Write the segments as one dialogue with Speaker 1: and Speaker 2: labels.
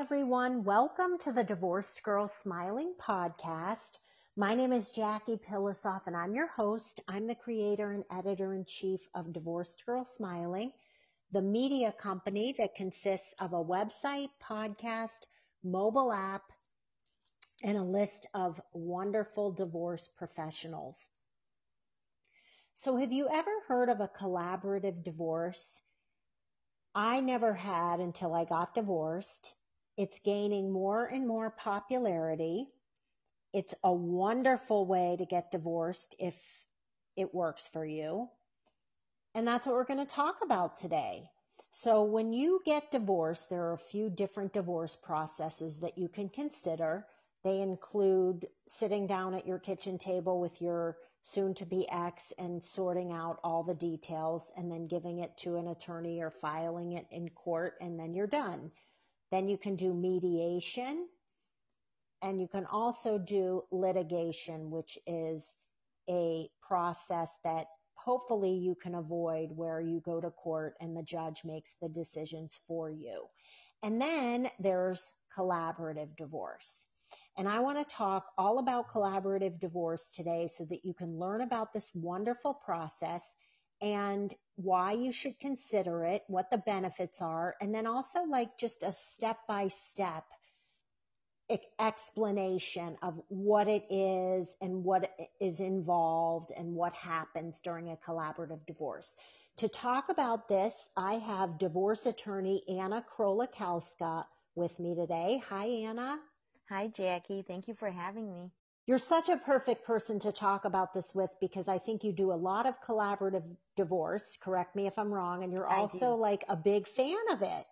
Speaker 1: everyone. Welcome to the Divorced Girl Smiling podcast. My name is Jackie Pilosoff, and I'm your host. I'm the creator and editor-in-chief of Divorced Girl Smiling, the media company that consists of a website, podcast, mobile app, and a list of wonderful divorce professionals. So have you ever heard of a collaborative divorce? I never had until I got divorced. It's gaining more and more popularity. It's a wonderful way to get divorced if it works for you. And that's what we're going to talk about today. So when you get divorced, there are a few different divorce processes that you can consider. They include sitting down at your kitchen table with your soon-to-be ex and sorting out all the details and then giving it to an attorney or filing it in court, and then you're done. Then you can do mediation, and you can also do litigation, which is a process that hopefully you can avoid, where you go to court and the judge makes the decisions for you. And then there's collaborative divorce. And I want to talk all about collaborative divorce today so that you can learn about this wonderful process and why you should consider it, what the benefits are, and then also like just a step-by-step explanation of what it is and what is involved and what happens during a collaborative divorce. To talk about this, I have divorce attorney Anna Krolikowska with me today. Hi, Anna.
Speaker 2: Hi, Jackie. Thank you for having me.
Speaker 1: You're such a perfect person to talk about this with because I think you do a lot of collaborative divorce. Correct me if I'm wrong. And you're also like a big fan of it.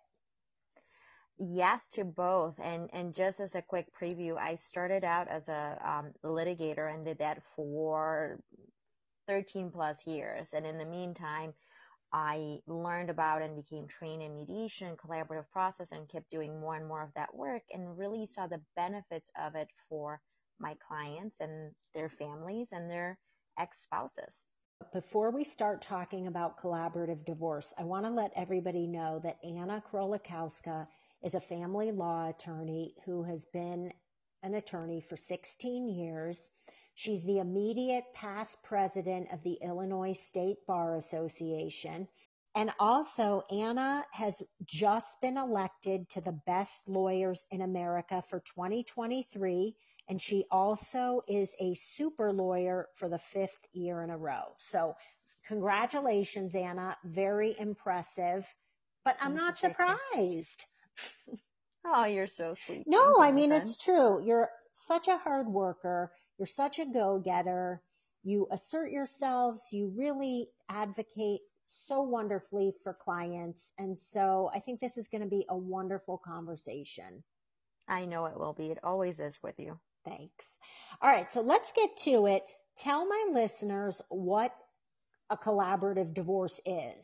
Speaker 2: Yes, to both. And just as a quick preview, I started out as a litigator and did that for 13 plus years. And in the meantime, I learned about and became trained in mediation, collaborative process, and kept doing more and more of that work and really saw the benefits of it for my clients and their families and their ex-spouses.
Speaker 1: Before we start talking about collaborative divorce, I want to let everybody know that Anna Krolikowska is a family law attorney who has been an attorney for 16 years. She's the immediate past president of the Illinois State Bar Association. And also, Anna has just been elected to the Best Lawyers in America for 2023. And she also is a super lawyer for the 5th year in a row. So congratulations, Anna. Very impressive. But I'm not surprised.
Speaker 2: Oh, you're so sweet.
Speaker 1: No, I mean, it's true. You're such a hard worker. You're such a go-getter. You assert yourselves. You really advocate so wonderfully for clients. And so I think this is going to be a wonderful conversation.
Speaker 2: I know it will be. It always is with you.
Speaker 1: Thanks. All right, so let's get to it. Tell my listeners what a collaborative divorce is.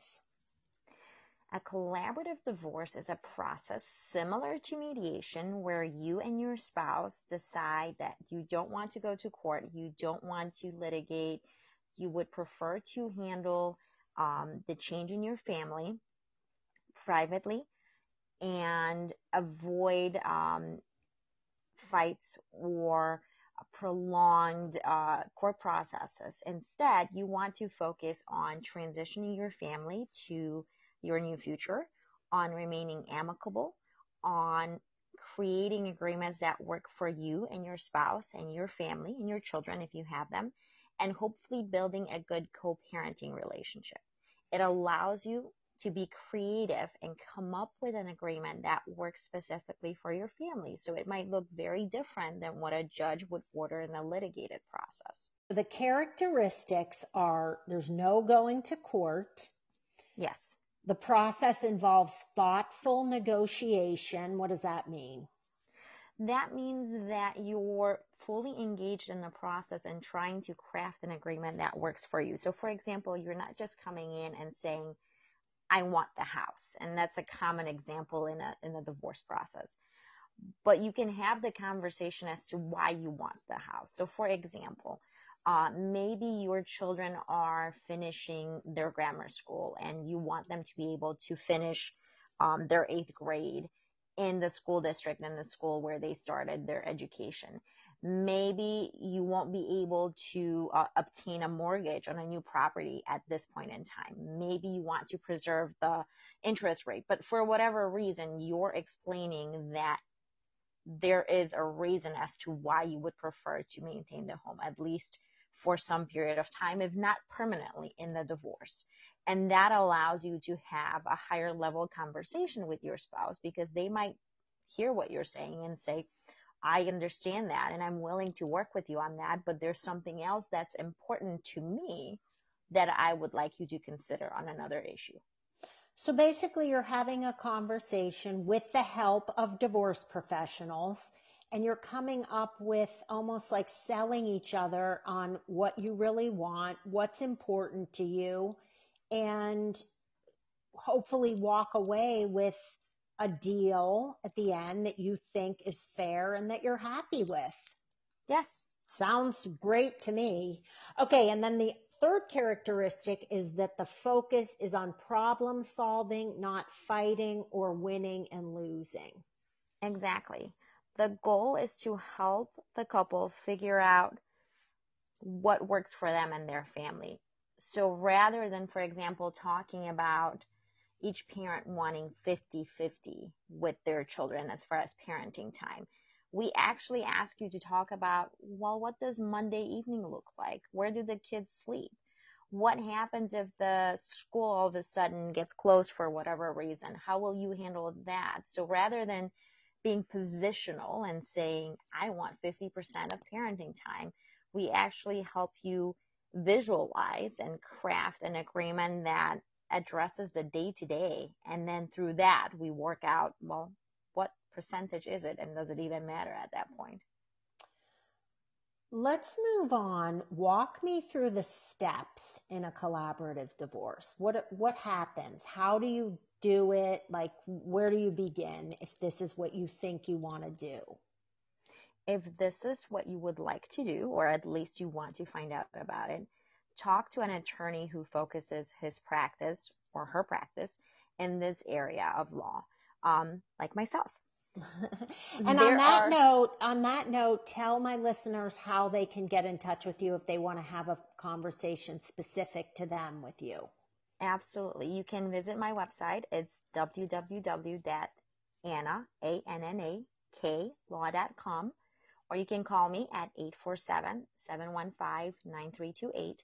Speaker 2: A collaborative divorce is a process similar to mediation where you and your spouse decide that you don't want to go to court, you don't want to litigate, you would prefer to handle the change in your family privately and avoid fights or prolonged court processes. Instead, you want to focus on transitioning your family to your new future, on remaining amicable, on creating agreements that work for you and your spouse and your family and your children if you have them, and hopefully building a good co-parenting relationship. It allows you to be creative and come up with an agreement that works specifically for your family. So it might look very different than what a judge would order in a litigated process.
Speaker 1: The characteristics are there's no going to court.
Speaker 2: Yes.
Speaker 1: The process involves thoughtful negotiation. What does that mean?
Speaker 2: That means that you're fully engaged in the process and trying to craft an agreement that works for you. So, for example, you're not just coming in and saying, I want the house. And that's a common example in a divorce process. But you can have the conversation as to why you want the house. So, for example, maybe your children are finishing their grammar school and you want them to be able to finish their 8th grade in the school district and the school where they started their education. Maybe you won't be able to obtain a mortgage on a new property at this point in time. Maybe you want to preserve the interest rate, but for whatever reason, you're explaining that there is a reason as to why you would prefer to maintain the home, at least for some period of time, if not permanently in the divorce. And that allows you to have a higher level conversation with your spouse, because they might hear what you're saying and say, I understand that and I'm willing to work with you on that, but there's something else that's important to me that I would like you to consider on another issue.
Speaker 1: So basically, you're having a conversation with the help of divorce professionals, and you're coming up with almost like selling each other on what you really want, what's important to you, and hopefully walk away with a deal at the end that you think is fair and that you're happy with.
Speaker 2: Yes.
Speaker 1: Sounds great to me. Okay, and then the third characteristic is that the focus is on problem solving, not fighting or winning and losing.
Speaker 2: Exactly. The goal is to help the couple figure out what works for them and their family. So rather than, for example, talking about each parent wanting 50-50 with their children as far as parenting time, we actually ask you to talk about, well, what does Monday evening look like? Where do the kids sleep? What happens if the school all of a sudden gets closed for whatever reason? How will you handle that? So rather than being positional and saying, I want 50% of parenting time, we actually help you visualize and craft an agreement that addresses the day-to-day. And then through that, we work out, well, what percentage is it? And does it even matter at that point?
Speaker 1: Let's move on. Walk me through the steps in a collaborative divorce. What happens? How do you do it? Like, where do you begin if this is what you think you want to do?
Speaker 2: If this is what you would like to do, or at least you want to find out about it, talk to an attorney who focuses his practice or her practice in this area of law, like myself.
Speaker 1: And on that note, tell my listeners how they can get in touch with you if they want to have a conversation specific to them with you.
Speaker 2: Absolutely. You can visit my website. It's www.annaklaw.com, or you can call me at 847-715-9328,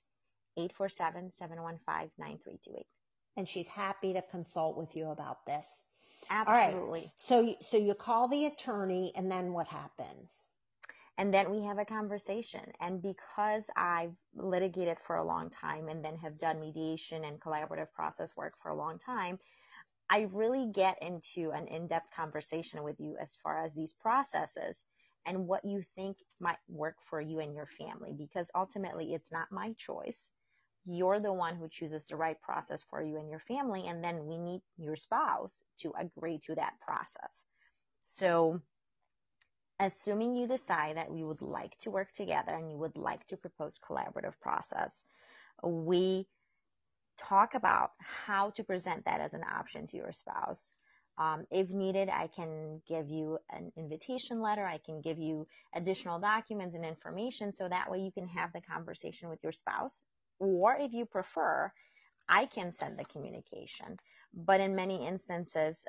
Speaker 2: 847-715-9328.
Speaker 1: And she's happy to consult with you about this.
Speaker 2: Absolutely.
Speaker 1: All right. So you call the attorney, and then what happens?
Speaker 2: And then we have a conversation. And because I've litigated for a long time and then have done mediation and collaborative process work for a long time, I really get into an in-depth conversation with you as far as these processes and what you think might work for you and your family, because ultimately it's not my choice. You're the one who chooses the right process for you and your family, and then we need your spouse to agree to that process. So assuming you decide that we would like to work together and you would like to propose collaborative process, we talk about how to present that as an option to your spouse. If needed, I can give you an invitation letter. I can give you additional documents and information so that way you can have the conversation with your spouse. Or if you prefer, I can send the communication. But in many instances,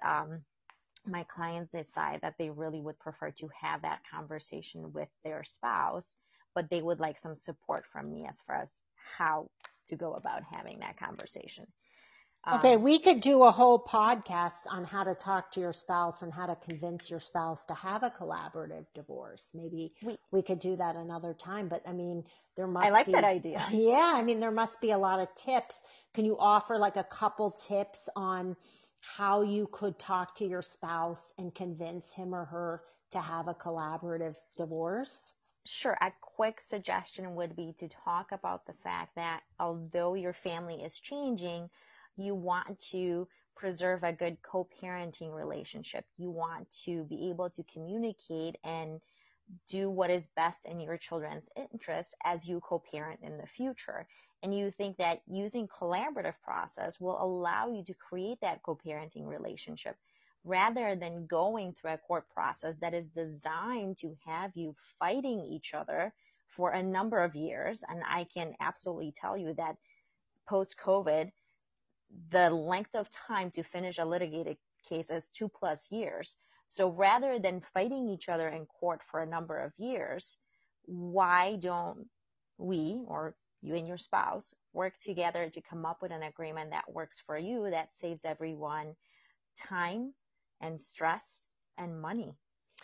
Speaker 2: my clients decide that they really would prefer to have that conversation with their spouse, but they would like some support from me as far as how to go about having that conversation.
Speaker 1: Okay, we could do a whole podcast on how to talk to your spouse and how to convince your spouse to have a collaborative divorce. Maybe we could do that another time, but I mean, there must be...
Speaker 2: I like that idea.
Speaker 1: Yeah, I mean, there must be a lot of tips. Can you offer like a couple tips on how you could talk to your spouse and convince him or her to have a collaborative divorce?
Speaker 2: Sure. A quick suggestion would be to talk about the fact that although your family is changing, you want to preserve a good co-parenting relationship. You want to be able to communicate and do what is best in your children's interest as you co-parent in the future. And you think that using collaborative process will allow you to create that co-parenting relationship. rather than going through a court process that is designed to have you fighting each other for a number of years. And I can absolutely tell you that post-COVID, the length of time to finish a litigated case is 2+ years. So rather than fighting each other in court for a number of years, why don't we, or you and your spouse, work together to come up with an agreement that works for you, that saves everyone time and stress and money?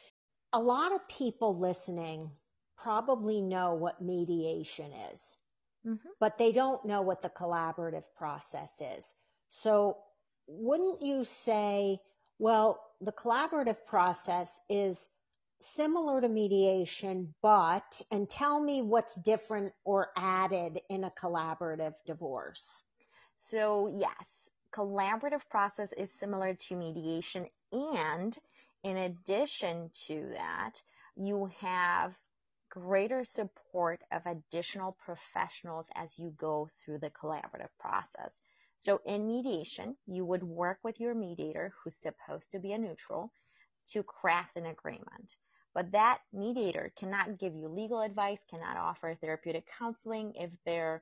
Speaker 1: A lot of people listening probably know what mediation is, but they don't know what the collaborative process is. So wouldn't you say, well, the collaborative process is similar to mediation, but, and tell me what's different or added in a collaborative divorce?
Speaker 2: So yes, collaborative process is similar to mediation, and in addition to that, you have greater support of additional professionals as you go through the collaborative process. So in mediation, you would work with your mediator, who's supposed to be a neutral, to craft an agreement. But that mediator cannot give you legal advice, cannot offer therapeutic counseling. If they're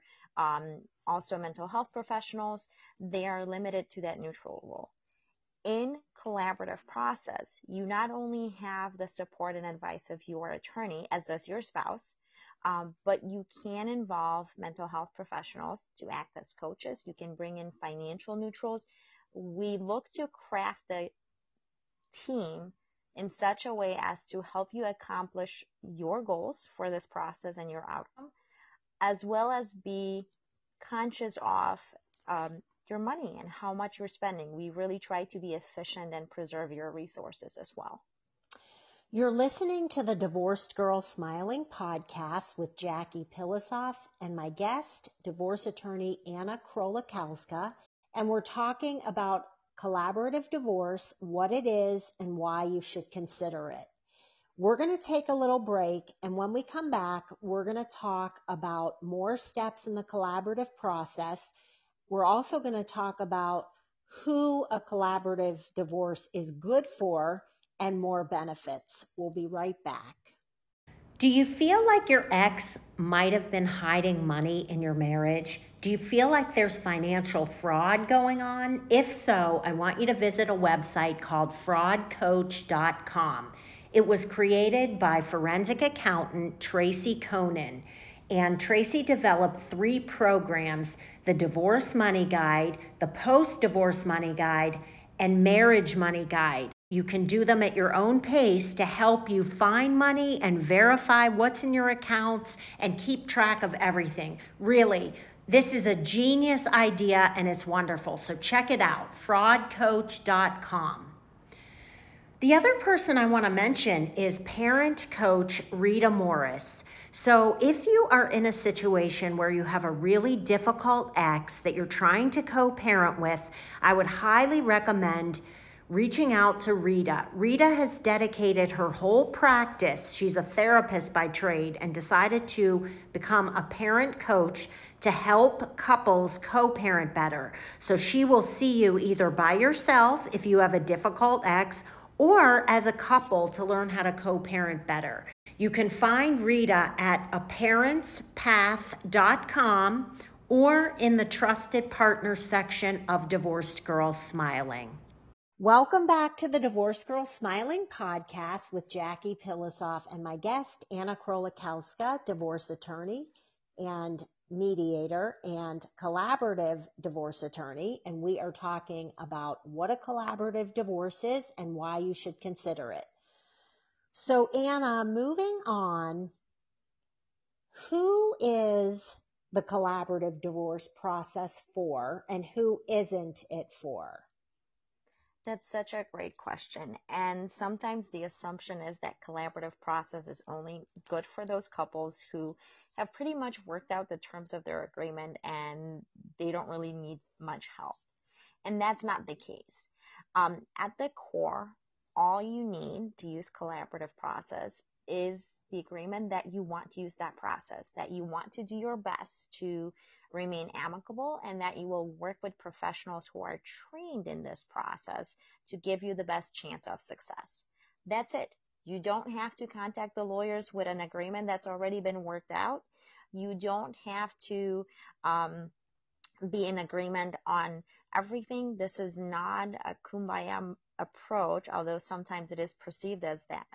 Speaker 2: also mental health professionals, they are limited to that neutral role. In collaborative process, you not only have the support and advice of your attorney, as does your spouse, but you can involve mental health professionals to act as coaches. You can bring in financial neutrals. We look to craft the team in such a way as to help you accomplish your goals for this process and your outcome, as well as be conscious of your money and how much you're spending. We really try to be efficient and preserve your resources as well.
Speaker 1: You're listening to the Divorced Girl Smiling podcast with Jackie Pilosoff and my guest, divorce attorney Anna Krolakowska, and we're talking about collaborative divorce, what it is, and why you should consider it. We're going to take a little break, and when we come back, we're going to talk about more steps in the collaborative process. We're also going to talk about who a collaborative divorce is good for and more benefits. We'll be right back. Do you feel like your ex might have been hiding money in your marriage? Do you feel like there's financial fraud going on? If so, I want you to visit a website called fraudcoach.com. It was created by forensic accountant Tracy Conan, and Tracy developed 3 programs: the Divorce Money Guide, the Post-Divorce Money Guide, and Marriage Money Guide. You can do them at your own pace to help you find money and verify what's in your accounts and keep track of everything. Really, this is a genius idea and it's wonderful. So check it out, fraudcoach.com. The other person I want to mention is parent coach Rita Morris. So if you are in a situation where you have a really difficult ex that you're trying to co-parent with, I would highly recommend reaching out to Rita. Rita has dedicated her whole practice. She's a therapist by trade and decided to become a parent coach to help couples co-parent better. So she will see you either by yourself if you have a difficult ex, or as a couple to learn how to co-parent better. You can find Rita at aparentspath.com or in the Trusted Partners section of Divorced Girls Smiling. Welcome back to the Divorced Girl Smiling podcast with Jackie Pilosoff and my guest, Anna Krolakowska, divorce attorney and mediator and collaborative divorce attorney. And we are talking about what a collaborative divorce is and why you should consider it. So Anna, moving on, who is the collaborative divorce process for and who isn't it for?
Speaker 2: That's such a great question. And sometimes the assumption is that collaborative process is only good for those couples who have pretty much worked out the terms of their agreement and they don't really need much help. And that's not the case. At the core, all you need to use collaborative process is the agreement that you want to use that process, that you want to do your best to remain amicable, and that you will work with professionals who are trained in this process to give you the best chance of success. That's it. You don't have to contact the lawyers with an agreement that's already been worked out. You don't have to be in agreement on everything. This is not a kumbaya approach, although sometimes it is perceived as that.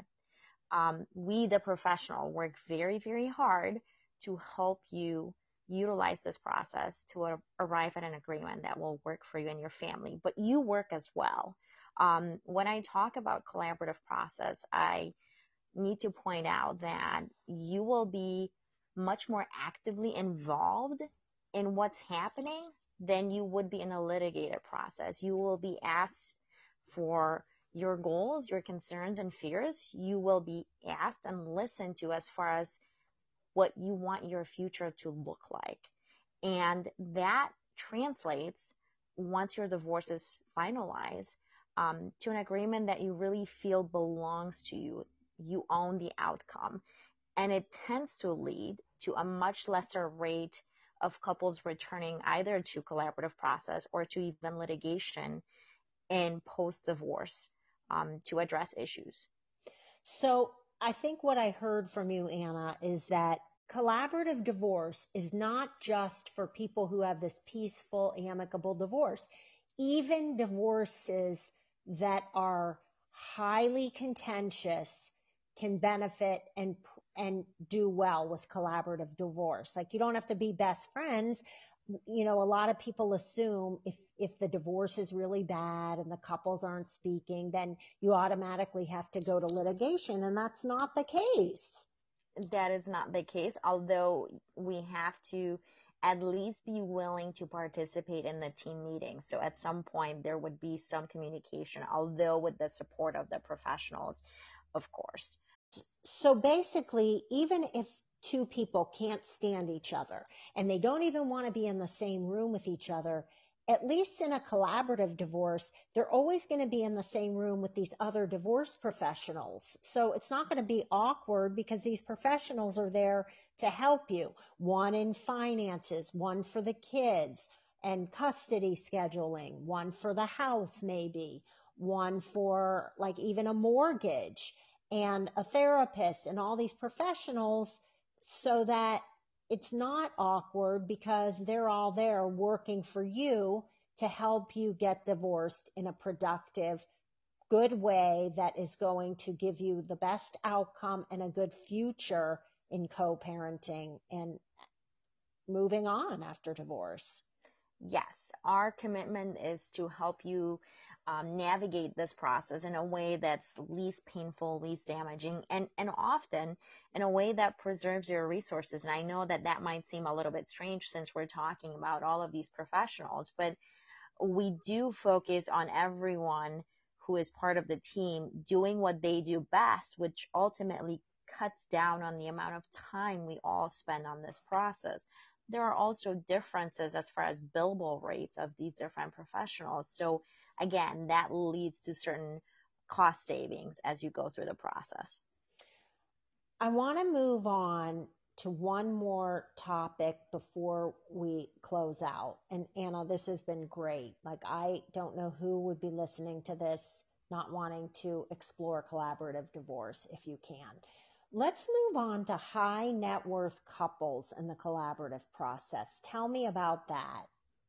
Speaker 2: We, the professional, work very, very hard to help you utilize this process to arrive at an agreement that will work for you and your family, but you work as well. When I talk about collaborative process, I need to point out that you will be much more actively involved in what's happening than you would be in a litigated process. You will be asked for your goals, your concerns, and fears. You will be asked and listened to as far as what you want your future to look like. And that translates, once your divorce is finalized, to an agreement that you really feel belongs to you. You own the outcome. And it tends to lead to a much lesser rate of couples returning either to collaborative process or to even litigation in post-divorce to address issues.
Speaker 1: So I think what I heard from you, Anna, is that collaborative divorce is not just for people who have this peaceful, amicable divorce. Even divorces that are highly contentious can benefit and do well with collaborative divorce. Like, you don't have to be best friends. You know, a lot of people assume if the divorce is really bad and the couples aren't speaking, then you automatically have to go to litigation, and that's not the case.
Speaker 2: That is not the case, although we have to at least be willing to participate in the team meetings. So at some point there would be some communication, although with the support of the professionals, of course.
Speaker 1: So basically, even if two people can't stand each other and they don't even want to be in the same room with each other, at least in a collaborative divorce, they're always going to be in the same room with these other divorce professionals. So it's not going to be awkward because these professionals are there to help you. One in finances, one for the kids and custody scheduling, one for the house maybe, one for like even a mortgage, and a therapist and all these professionals, so that it's not awkward because they're all there working for you to help you get divorced in a productive, good way that is going to give you the best outcome and a good future in co-parenting and moving on after divorce.
Speaker 2: Yes, our commitment is to help you navigate this process in a way that's least painful, least damaging, and often in a way that preserves your resources. And I know that that might seem a little bit strange since we're talking about all of these professionals, but we do focus on everyone who is part of the team doing what they do best, which ultimately cuts down on the amount of time we all spend on this process. There are also differences as far as billable rates of these different professionals. So again, that leads to certain cost savings as you go through the process.
Speaker 1: I want to move on to one more topic before we close out. And Anna, this has been great. Like, I don't know who would be listening to this not wanting to explore collaborative divorce if you can. Let's move on to high net worth couples in the collaborative process. Tell me about that.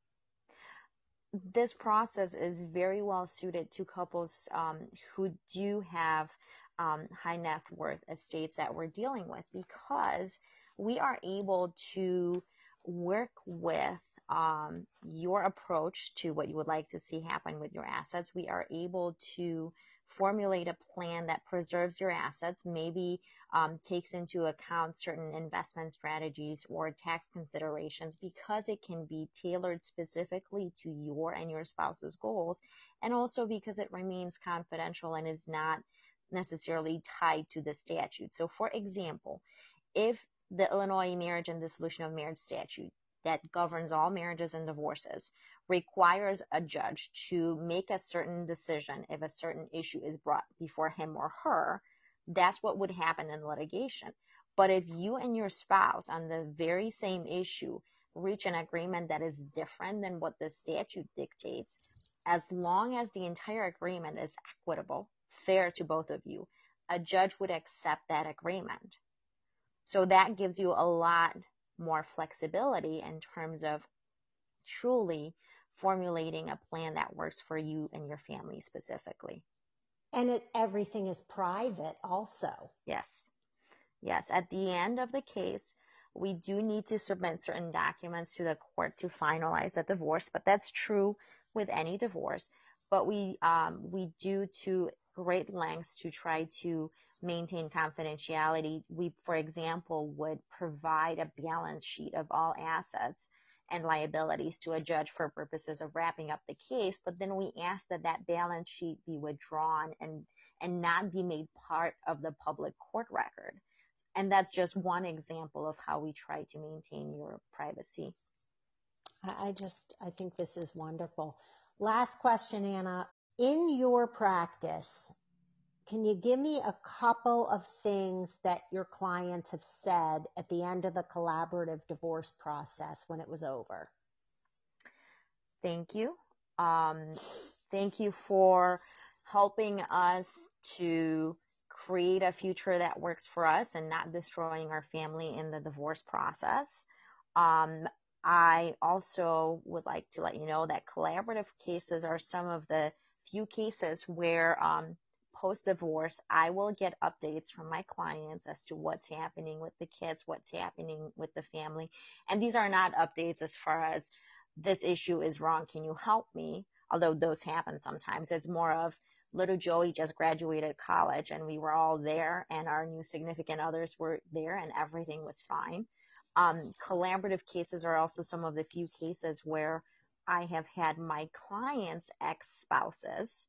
Speaker 2: This process is very well suited to couples who do have high net worth estates that we're dealing with, because we are able to work with your approach to what you would like to see happen with your assets. We are able to formulate a plan that preserves your assets, maybe takes into account certain investment strategies or tax considerations, because it can be tailored specifically to your and your spouse's goals, and also because it remains confidential and is not necessarily tied to the statute. So for example, if the Illinois Marriage and Dissolution of Marriage statute that governs all marriages and divorces requires a judge to make a certain decision if a certain issue is brought before him or her, That's what would happen in litigation. But if you and your spouse on the very same issue reach an agreement that is different than what the statute dictates, as long as the entire agreement is equitable, fair to both of you, a judge would accept that agreement. So that gives you a lot more flexibility in terms of truly formulating a plan that works for you and your family specifically.
Speaker 1: And everything is private also.
Speaker 2: Yes. Yes. At the end of the case, we do need to submit certain documents to the court to finalize the divorce, but that's true with any divorce. But we do to great lengths to try to maintain confidentiality. We, for example, would provide a balance sheet of all assets and liabilities to a judge for purposes of wrapping up the case, but then we ask that that balance sheet be withdrawn and not be made part of the public court record. And that's just one example of how we try to maintain your privacy.
Speaker 1: I think this is wonderful. Last question, Anna. In your practice, can you give me a couple of things that your clients have said at the end of the collaborative divorce process when it was over?
Speaker 2: Thank you. Thank you for helping us to create a future that works for us and not destroying our family in the divorce process. I also would like to let you know that collaborative cases are some of the few cases where post-divorce, I will get updates from my clients as to what's happening with the kids, what's happening with the family. And these are not updates as far as this issue is wrong, can you help me? Although those happen sometimes. It's more of little Joey just graduated college and we were all there and our new significant others were there and everything was fine. Collaborative cases are also some of the few cases where I have had my clients' ex-spouses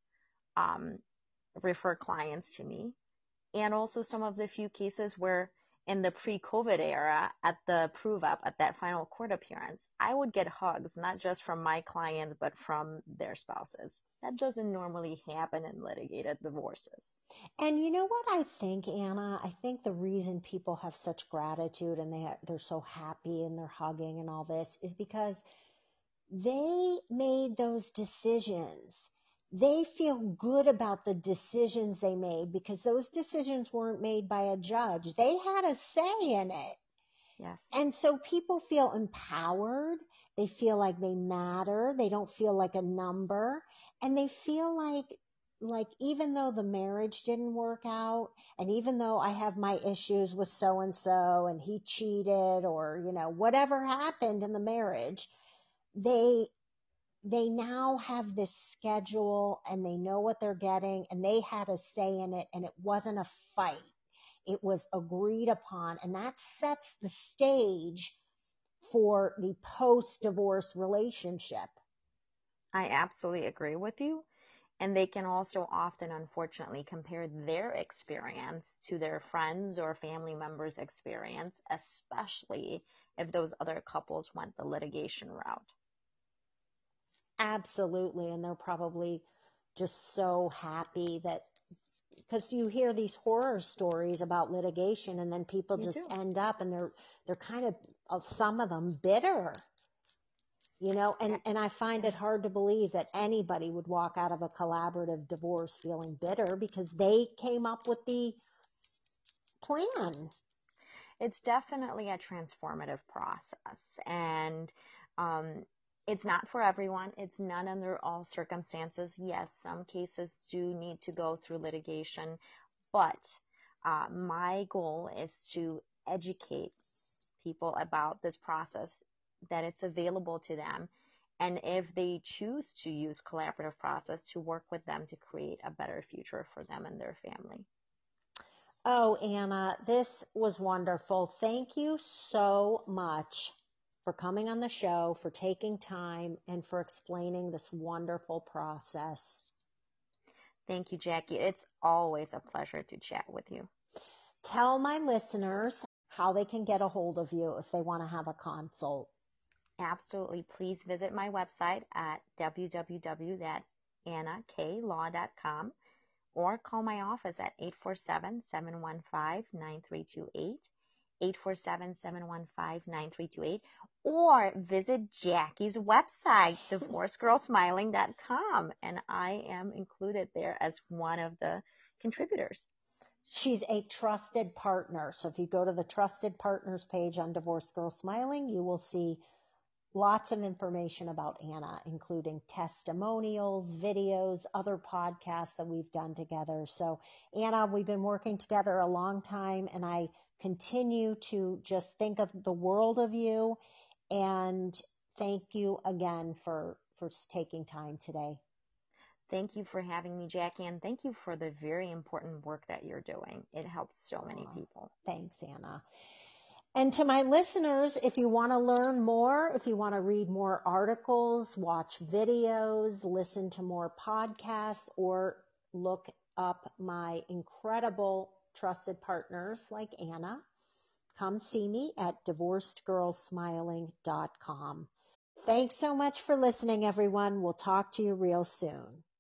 Speaker 2: refer clients to me, and also some of the few cases where in the pre-COVID era at the prove-up, at that final court appearance, I would get hugs, not just from my clients, but from their spouses. That doesn't normally happen in litigated divorces.
Speaker 1: And you know what I think, Anna? I think the reason people have such gratitude and they're so happy and they're hugging and all this is because they made those decisions. They feel good about the decisions they made because those decisions weren't made by a judge. They had a say in it.
Speaker 2: Yes.
Speaker 1: And so people feel empowered. They feel like they matter. They don't feel like a number. And they feel like even though the marriage didn't work out, and even though I have my issues with so-and-so and he cheated or, whatever happened in the marriage, they now have this schedule and they know what they're getting and they had a say in it and it wasn't a fight. It was agreed upon, and that sets the stage for the post-divorce relationship.
Speaker 2: I absolutely agree with you. And they can also often, unfortunately, compare their experience to their friends or family members' experience, especially if those other couples went the litigation route.
Speaker 1: Absolutely. And they're probably just so happy that, because you hear these horror stories about litigation and then people just end up and they're kind of some of them bitter, and I find it hard to believe that anybody would walk out of a collaborative divorce feeling bitter because they came up with the plan.
Speaker 2: It's definitely a transformative process, and it's not for everyone. It's not under all circumstances. Yes, some cases do need to go through litigation, but my goal is to educate people about this process, that it's available to them, and if they choose to use collaborative process, to work with them to create a better future for them and their family.
Speaker 1: Oh, Anna, this was wonderful. Thank you so much for coming on the show, for taking time, and for explaining this wonderful process.
Speaker 2: Thank you, Jackie. It's always a pleasure to chat with you.
Speaker 1: Tell my listeners how they can get a hold of you if they want to have a consult.
Speaker 2: Absolutely. Please visit my website at www.annaklaw.com, or call my office at 847-715-9328, 847-715-9328, or visit Jackie's website, divorcedgirlsmiling.com, and I am included there as one of the contributors.
Speaker 1: She's a trusted partner. So if you go to the Trusted Partners page on Divorced Girl Smiling, you will see lots of information about Anna, including testimonials, videos, other podcasts that we've done together. So Anna, we've been working together a long time, and I continue to just think of the world of you, and thank you again for taking time today.
Speaker 2: Thank you for having me, Jackie, and thank you for the very important work that you're doing. It helps so many people.
Speaker 1: Thanks, Anna. And to my listeners, if you want to learn more, if you want to read more articles, watch videos, listen to more podcasts, or look up my incredible trusted partners like Anna, come see me at divorcedgirlsmiling.com. Thanks so much for listening, everyone. We'll talk to you real soon.